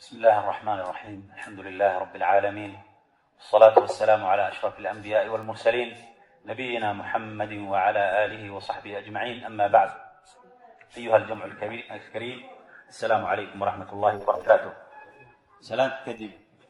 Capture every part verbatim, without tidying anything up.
بسم الله الرحمن الرحيم. الحمد لله رب العالمين، والصلاة والسلام على أشرف الأنبياء والمرسلين نبينا محمد وعلى آله وصحبه أجمعين. أما بعد، أيها الجمع الكريم، السلام عليكم ورحمة الله وبركاته. سلام كدب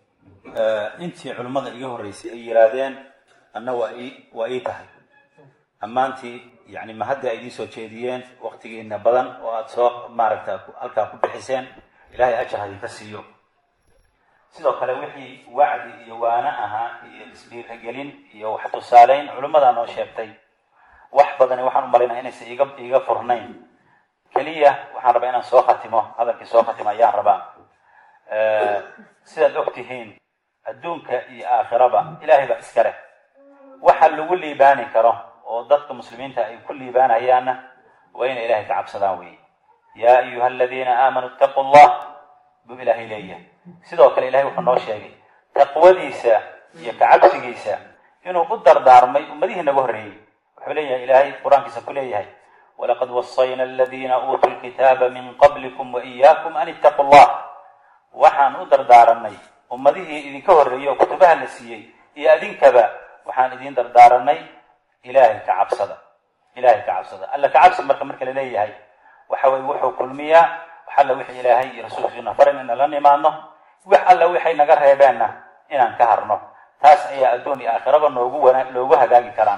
أنت علماء إيجاه الرئيسي أي رادين أنه وأي وأيته أما أنت يعني ما هدى أيدي سوتشيديين وقتي إن بدن وأتصاب معركة ألقى بالحسين إلهي أجهد كسيو sidoo kale wixii wacdi iyo waana ahaa iyo isbiirgelin iyo waxa tusaaleyn culimada noo sheegtay wax badan waxaan u maleynaa inaysan iga iga furnayn kaliya waxaan rabaa inaan soo khatimo hadalkii soo khatimo ayaan rabaa ee sidaad ogtihiin adduunka iyo aakhiraba ilaahay baa iska leh waxa lagu liibaani karo oo dadka muslimiinta ay ku liibaanayaana waa in ilaahay ka cabsadaan weey yaa ayyuhalladheena aamanu ittaqullaha bu ilaahay leeyahay sidoo kale ilaahay wuxuu noo sheegay taqwadiisa iyo kacabsigiisa inuu u dardaarmay ummadihi naga horeeyay wuxuu leeyahay ilaahay quraankiisa ku leeyahay walaqad wassayna alladheena uutul kitaaba min qablikum wa iyyakum an ittaqullah waxaan u dardaaranay ummadihi idinka horeeyay oo kutubaha la siiyay iyo adinkaba waxaan idin dardaaranay ilaahay ka cabsada ilaahay ka cabsada alla ka cabsi marka marka la leeyahay waxa way wuxuu kulmiyaa waxa wixii ilaahay iyo rasuulkiisa farin in la nimaano wax alla wixii naga reebeena inaan ka harno taas ayaa adduun iyo aakhiraba noogu wanaag loogu hagaagi karaan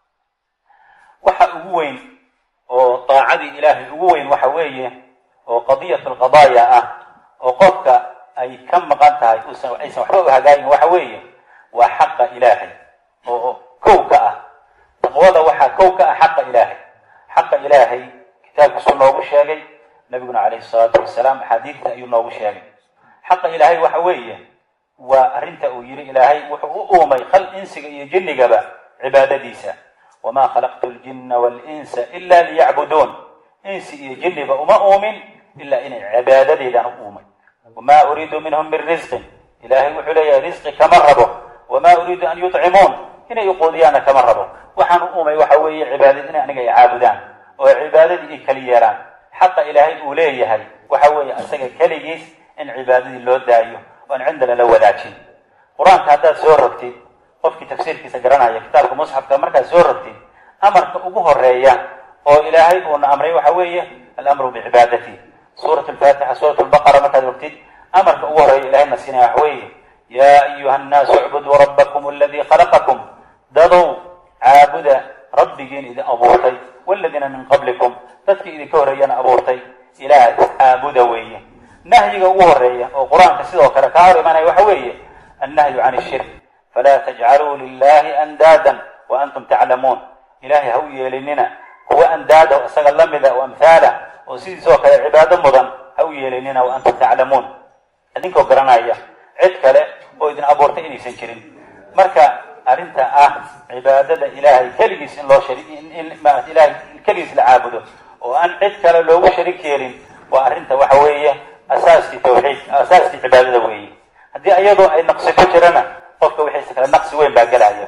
waxa ugu weyn oo taacadi ilaahay ugu weyn waxa weeye oo qadiyatul qadaaya ah oo qofka ay ka maqan tahay uusan aysan waxba u hagaagin waxa weeye waa xaqa ilaahay oo kowka ah taqwada waxa kowka ah xaqa ilaahay xaqa ilaahay kitaabkiisu noogu sheegay nabiguna calayhi salaatu wasalaam xadiidka ayuu noogu sheegay xaqa ilaahay waxa weeye waa arrinta uu yiri ilaahay wuxuu u uumay khal insiga iyo jinnigaba cibaadadiisa wama khalaqtu aljinna wal insa illa liya'budun insi iyo jinniba uma uumin illa inay cibaadadeedan u uumay wama uridu minhum min rizqin ilaahay wuxuu leeyahay rizqi kama rabo wama uridu an yut'imun inay uqudiyana kama rabo waxaan u uumay waxa weeye cibaadada inay aniga ay caabudaan oo cibaadadii ay kali yeelaan حتى إلهي أوليه وحوي أسجى كليجيس إن عبادي الله دايو وأن عندنا لو ذاتي قرآن هذا سورتي قف تفسير كي سجرنا يا كتاب مصحف كمركز سورتي أمر أبوه الرياء أو إلهي وأن أمري وحوي الأمر بعبادتي سورة الفاتحة سورة البقرة متى وقتي أمر أبوه الرياء إلهي مسينا حوي يا أيها الناس اعبدوا ربكم الذي خلقكم دضوا عابد ربي إذا أبوتي والذين من قبلكم dadkii idinka horeeyana abuurtay ilaahay aabuda weeye nahyiga ugu horeeya oo quraanka sidoo kale ka hor imanay waxa weeye annahyu can shirk fala taj'alu lillahi andadan wa antum ta'lamun ilaahay ha u yeelinina kuwa andada asaga lamida oo amthala oo sidoo kale cibaado mudan ha u yeelinina wa antum ta'lamun idinkoo garanaya cid kale oo idin abuurtay inaysan jirin marka arinta ah cibaadada ilaahay kaligiis in loo shariin in ma ilaahay kaligiis la caabudo وأن عد كلا لو شريك يرين وأرنت وحوية أساس التوحيد أساس العبادة وهي هذه أيضا أي نقص كثيرنا فوق وحيس كلا نقص وين باقلها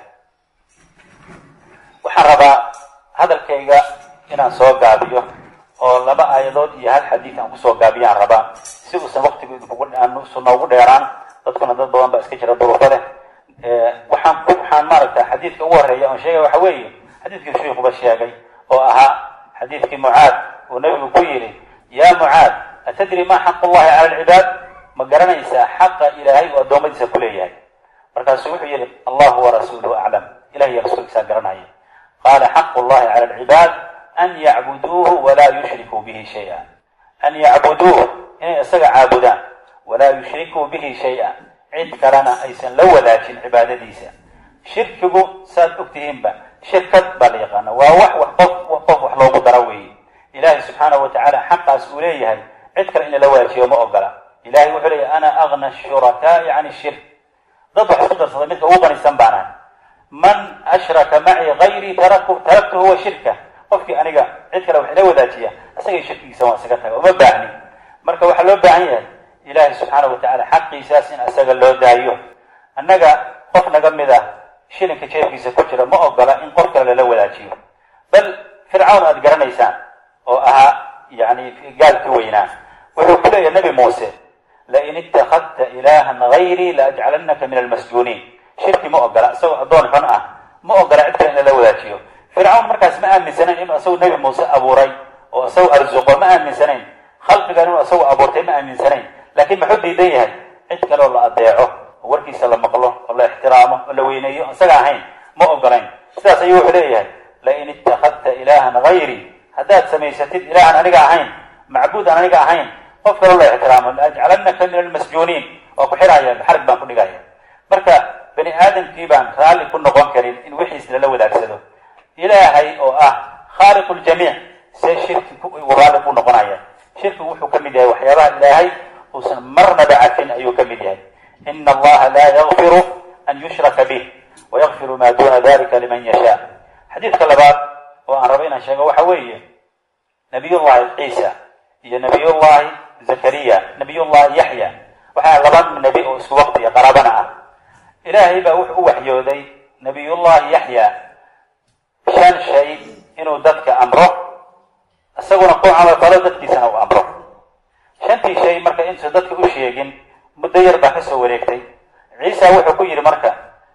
وحرب هذا الكيجا إن سوق قابيه أو لبا أيضا يهال حديث عن سوق قابيه عن ربا سوق سوقت بقول أنه سنوود ديران تذكر هذا الضوان بس كثير الضوء فله وحن وحن مرت حديث أول ريان شيء وحويه حديث كشيخ بشياقي أو أها حديث معاذ ونبي كويري يا معاذ أتدري ما حق الله على العباد ما قرنا إنسا حق إلهي وأدومي سكوليه مركز سوح يلي الله ورسوله أعلم إلهي رسولك ساقرنا قال حق الله على العباد أن يعبدوه ولا يشركوا به شيئا أن يعبدوه إن يسقع عابدان ولا يشركوا به شيئا عند كلنا أيسا لو لكن عبادة ديسا شركه ساد أكتهم با شركة بليغانا ووح وقف وقف وحلوه دروي إلهي سبحانه وتعالى حق أسئوليه عدكر إن لواتي وما أقلا إلهي وحلي أنا أغنى الشركاء عن الشرك ضد حصدر صدمتك أوغني سنبانا من أشرك معي غيري تركه تركته هو شركة قفك أنيقا عدكر وحلي وذاتية أسأل شركي سواء سكتها وما باعني مركا وحلو باعني إلهي سبحانه وتعالى حق إساس أسأل الله دايوه أنك قفنا قمدا شيلك شيركيسا كجرا ما أقلا إن قفك للو ذاتيه بل فرعون أدقرنا إسان oo aha yani gaal ka weynaa wuxuu ku leeyahay nabi Muuse lain ittakhadta ilaahan hayrii laajcalannaka min almasjuuniin. shirki ma ogola, isagoo addoon xun ah ma ogola cid kale in lala wadaajiyo. fircawn markaas ma aaminsanayn inuu isagu nebi muuse abuuray oo isagu arsuqo, ma aaminsanayn. khalqigan inuu isagu abuurtay ma aaminsanayn. laakiin muxuu diidan yahay? cid kale oo la adeeco oo warkiisa la maqlo oo la ixtiraamo oo la weyneeyo isaga ahayn ma ogolayn. sidaas ayuu wuxuu leeyahay lain ittakhadta ilaahan hayrii, haddaad samaysatid ilaahan aniga ahayn, macbuud aan aniga ahayn, qof kaloo la ixtiraamo, laajcalannaka min almasjuuniin, waa ku xiraya, xarig baan ku dhigaya. marka bani aadamkii baan raalli ku noqon karin in wixiis lala wadaagsado. ilaahay oo ah khaaliqu ljamiic see shirki raalli ku noqonaya? shirkigu wuxuu ka mid yahay waxyaabaha ilaahay uusan marnaba cafin ayuu ka mid yahay. ina allaha laa yakfiru an yushraka bih wayakfiru maa duuna dalika liman yashaa. xadiidka labaad oo aan rabo inaan sheego waxa weeye nabiyullahi ciisa iyo nabiyullahi zakariya, nabiyullahi yaxya, waxaa laba nebi oo isku waqtiya qaraabana ah. ilaahay baa wuxuu u waxyooday nabiyullahi yaxya shan shay inuu dadka amro, isaguna ku camal falo, dadkiisana uu amro. shantii shay marka intuusan dadka u sheegin muddo yar baa ka soo wareegtay. ciisa wuxuu ku yidhi marka,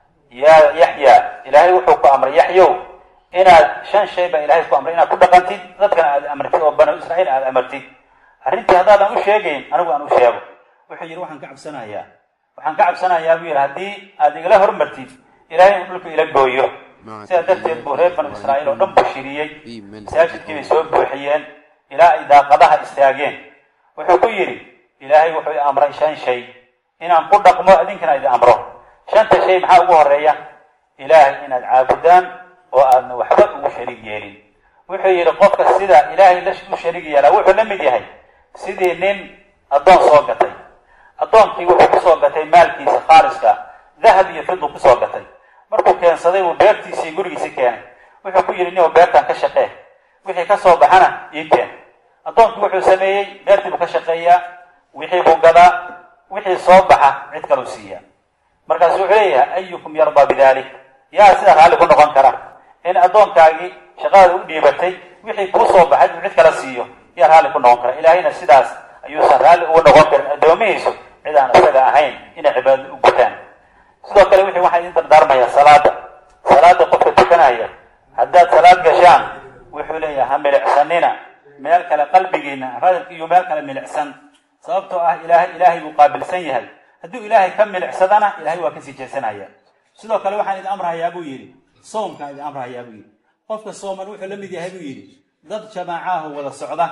yaa yaxya, ilaahay wuxuu ku amray yaxyow inaad shan shay baa ilaahay ku amray inaad ku dhaqantid, dadkana aad amartid oo banu israa'iil aad amartid. arrintii haddaadan u sheegayn anigu aan u sheego. wuxuu yidhi waxaan ka cabsanayaa waxaan ka cabsanayaa buu yidhi haddii aad igala hormartid ilaahay inuu dhulka ila gooyo. sidaa darteed buu reer banu israa'iil oo dhan bushiriyey, masaajidkii bay soo buuxiyeen ilaa ay daaqadaha istaageen. wuxuu ku yidhi ilaahay wuxuu i amray shan shay inaan ku dhaqmo, idinkana idi amro. shanta shay maxaa ugu horeeya? ilaahay inaad caabudaan oo aadna waxba ugu shariig yeelin. wuxuu yidhi qofka sida ilaahay la u shariig yeelaa wuxuu la mid yahay sidii nin addoon soo gatay. addoonkii wuxuu kusoo gatay maalkiisa khaaliska, dahab iyo fidu kusoo gatay. markuu keensaday buu beertiisii gurigiisii keenay. wuxuu ku yidhi nin beertaan ka shaqee, wixii ka soo baxana ii keen. addoonkii wuxuu sameeyey, beertii buu ka shaqeeyaa, wixii buu gadaa, wixii soo baxa cid kaluu siiya. markaasu wuxuu leeyahay ayukum yardaa bidalik, yaa sidaa raalli ku noqon kara in addoonkaagii shaqadaada u dhiibatay wixii kuu soo baxay uu cid kala siiyo? yaa raalli ku noqon kara? ilaahayna sidaas ayuusan raalli ugu noqon karin addoomihiisu cid aan isaga ahayn inay cibaadada u gutaan. sidoo kale wixii waxaa idin dardaarmaya salaada. salaada qofka tukanaya haddaad salaad gashaan wuxuu leeyahay ha milicsanina meel kale, qalbigiina radalka iyo meel kale milicsan, sababtoo ah ilaahay ilaahay buu qaabilsan yahay. hadduu ilaahay ka milicsadana ilaahay waa kasii jeesanaya. sidoo kale waxaan idin amrahayaa buu yidhi soomkaan idin amrahayaa buu yidhi. qofka sooman wuxuu la mid yahay buu yidhi dad jamaacahu wada socda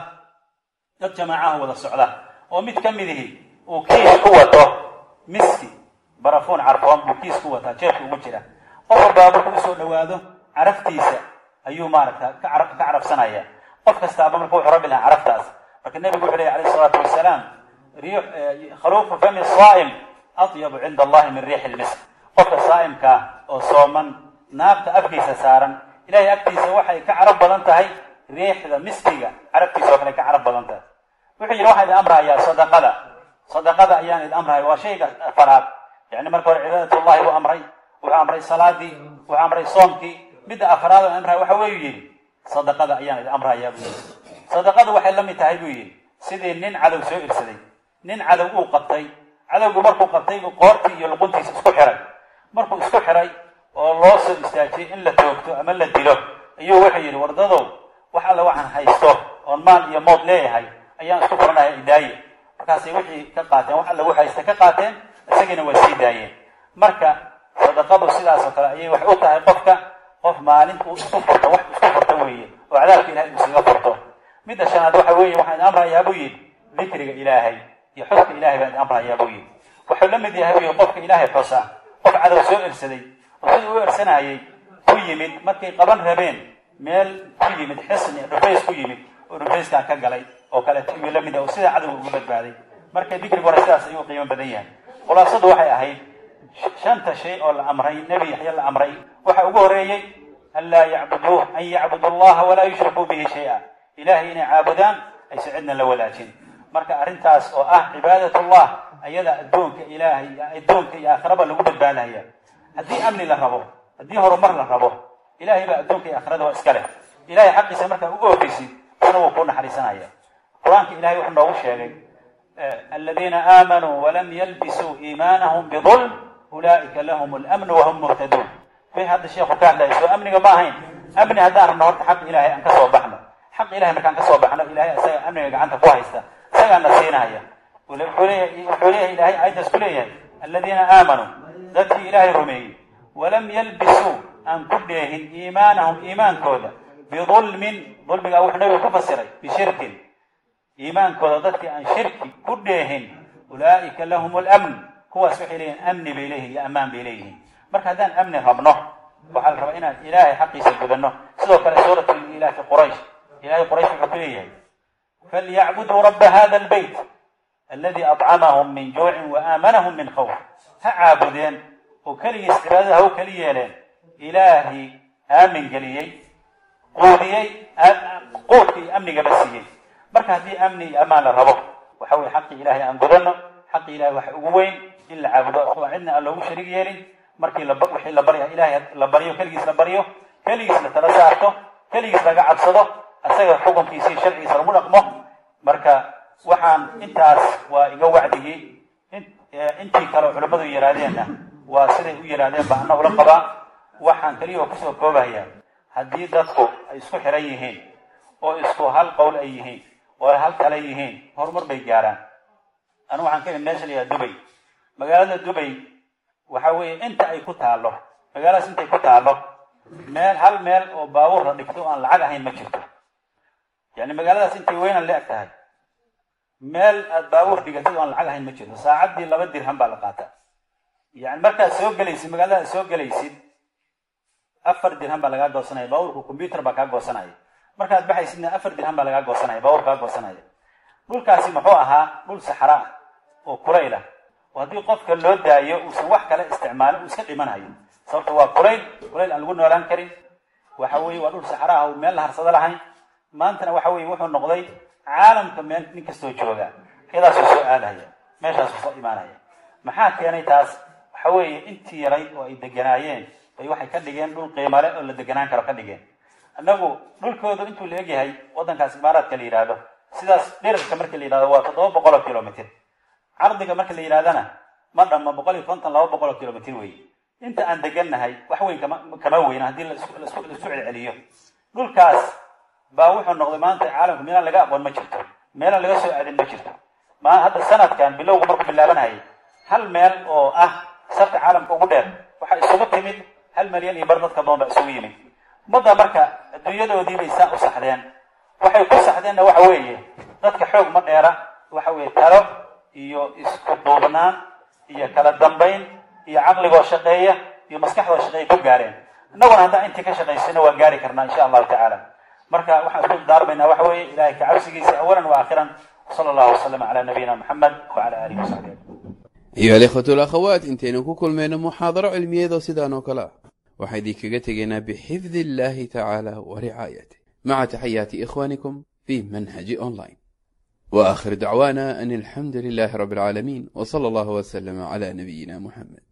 dad jamaacahu wada socda oo mid ka midihi uu kiis ku wato miski barafuun carfoon buu kiis ku wataa, jeefka ugu jira. qof walbaa markuu usoo dhawaado caraftiisa ayuu maaragta ka carafsanaya. qof kastaaba marka wuxuu rabi lahaa caraftaas. marka nebigu wuxuu leeyahy alayhi salaatu wasalaam riix khaluufu fami saa'im atyabu cinda allahi min riixi lmisk. qofka saa'imkaa oo sooman naabta afkiisa saaran ilahay agtiisa waxay ka carab badan tahay riixda miskiga carabtiisa oo kale ka carab badan tahay. wuxuu yidhi waxaan idin amrahayaa sadaqada. sadaqada ayaan idin amrahaya, waa shayga afaraad. yani marka hore cibaadatullahi buu amray, wuxuu amray salaadii, wuxuu amray soomkii. midda afaraad oo amrahaya waxa weyu yidhi sadaqada ayaan idin amrahayaa buu yidhi. sadaqadu waxay la mid tahay buu yidhi sidii nin cadow soo irsaday. nin cadow uu qabtay, cadowgu markuu qabtay buu qoortii iyo luquntiisa isku xiray. markuu isku xiray oo loo soo istaajiyey in la toogto ama la dilo ayuu wuxuu yidhi wardadow wax alla waxaan haysto oon maal iyo mood leeyahay ayaan isku furanaya idaaye. markaasay wixii ka qaateen, wax alla wuxu haysta ka qaateen, isagiina waa sii daayeen. marka sadaqadu sidaas oo kale ayay wax u tahay qofka qof maalinta uu isku furto, wax isku furto weeye oo cadaabka ilahay uu iskaga furto. midda shanaad waxa weeye waxaan idin amrahayaa buu yidhi dikriga ilaahay iyo xuska ilahay baan idin amrahayaa buu yidhi. wuxuu la mid yahay buu yidhi qofka ilaahay xusa. qof cadow soo irsaday oo sidii u irsanayay ku yimid, markay qaban rabeen meel ku yimid xisni dhufays ku yimid oo dhufayskaa ka galay oo kaleeto iyuu la mid ah oo sidaa cadowga uga badbaaday. marka dikriguna sidaas ayuu qiimo badan yahay. khulaasadu waxay ahayd shanta shay oo la amray, nebi yaxya la amray, waxa ugu horeeyey an laa yacbuduuh an yacbudu allaha walaa yushrikuu bihi shay-a. ilaahay inay caabudaan aysa cidna la wadaajin. marka arrintaas oo ah cibaadatullah ayada addoonka ilaahay addoonka iyo aakhiraba lagu badbaadahaya. haddii amni la rabo, haddii horumar la rabo, ilaahay baa addoonka iyo aakhirada waa iska leh. ilahay xaqiisa markaa u oofaysid ana wuu kuu naxariisanaya. qur-aanka ilahay wuxuu noogu sheegay الذين آمنوا ولم يلبسوا إيمانهم بظلم أولئك لهم الأمن وهم مهتدون. في هذا الشيخ كان لا يسوى أمني قباهين أمني هدار النهارده حق إلهي أن كسب بحنا حق إلهي مكان كسب بحنا إلهي أسأل أمني عنده كويسة سأل نسينا هي ولحوليه حوليه إلهي عيد سكوليه الذين آمنوا ذات إلهي رمي ولم يلبسوا أن كلهم إيمانهم إيمان كودا بظلم ظلم أو حنا يكفسر بشرك إيمان كودا ذات أن شرك كلهم أولئك لهم الأمن هو سحيلين أمن بإليه أمان بإليه marka hadaan amni rabno waxa la rabaa inaan ilaahay xaqiisa gudano sidoo kale suuratu ilaahi fi quraish ilaahi quraish wuxuu leeyahay falyabudu rabb hada albayt alladhi at'amahum min ju'in wa amanahum min khawf ha'abudin oo kaliya istibaadaha oo kaliya yeeleen ilaahi aamin galiyay qoodiyay qoodkii amniga basiyay marka hadii amni amaan la rabo waxa way xaqi ilaahay aan gudano xaqi ilaahay wax ugu weyn in la caabudo oo cidna aan loogu shariig yeelin markii la wixii la bariyo ilaahay la bariyo kaligiis la bariyo kaligiis la tala saarto kaligiis laga cabsado asaga xukunkiisa sharciisa lagu dhaqmo marka waxaan intaas waa iga wacdigii intii kale culimadu yiraahdeenna waa siday u yiraahdeen baa anna ula qaba waxaan kaliya ku soo koobaya hadii dadku ay isku xiran yihiin oo isku hal qowl ay yihiin oo hal kale yihiin horumar bay gaaraan anu waxaan ka meesha Dubai magaalada Dubai waxa weeye inta ay ku taalo magaaladaas inta ay ku taalo meel hal meel oo baabuur la dhigto aan lacag ahayn ma jirto yani magaaladaas inta weyn la tahay meel baabuur dhigato aan lacag ahayn ma jirto saacadii laba dirham baa la qaataa yani marka soo galaysid magaalada soo galaysid afar dirham baa laga goosanaya baabuurku computer baa ka goosanaya marka aad baxaysidna afar dirham baa laga goosanaya baabuur ka goosanaya dhulkaasi muxuu ahaa dhul saxara oo kulayl ah wadii qofka loo daayo uu wax kale isticmaalo uu iska dhimanayo sababtoo waa kulayl kulayl aan lagu noolaan karin waxa weeye waa dhul saxara ah oo meel la harsada lahayn maantana waxa weeye wuxuu noqday caalamka meel nin kastoo jooga iyadaas soo aadaya meeshaas soo imaanaya maxaa keenay taas waxa weeye intii yaray oo ay deganaayeen bay waxay ka dhigeen dhul qiimo leh oo la deganaan karo ka dhigeen annagu dhulkooda intuu leeyahay wadankaas imaaraadka la yiraahdo sidaas dheerka markii la yiraahdo waa toddoba boqol kiiloomitir ardiga marka la yiraahdana ma dhamma boqol iyo konton laba boqol kiiloomitir weey inta aan deganahay wax weyn kama kama weyn hadii la isku isku celiyo dhulkaas baa wuxuu noqday maanta caalamku meel laga aqoon ma jirto meel laga soo aadin ma jirto ma hadda sanadkan bilowga markuu bilaabanahay hal meel oo ah sarta caalamka ugu dheer waxa isugu timid hal milyan iyo bar dadka doonba isugu yimid muddo marka adduunyadoodii bay saa u saxdeen waxay ku saxdeenna waxa weeye dadka xoog ma dheera waxa weeye talo iyo isku duubnaan iyo kala dambeyn iyo aqliga shaqeeya iyo maskaxda shaqeeya ku gaareen annaguna hadda intii ka shaqeysana waa gaari karnaa insha Allah ta'ala marka waxaan ku daarbaynaa waxa weeye ilaahay ka cabsigiisa awalan wa akhiran sallallahu alayhi wa sallam ala nabiyina muhammad wa ala alihi wa sahbihi أيها الإخوة والأخوات انتين كل من محاضرة علمية سيدان وكلا وحيدي كغتغينا بحفظ الله تعالى ورعايته مع تحيات إخوانكم في منهج أونلاين وآخر دعوانا أن الحمد لله رب العالمين وصلى الله وسلم على نبينا محمد.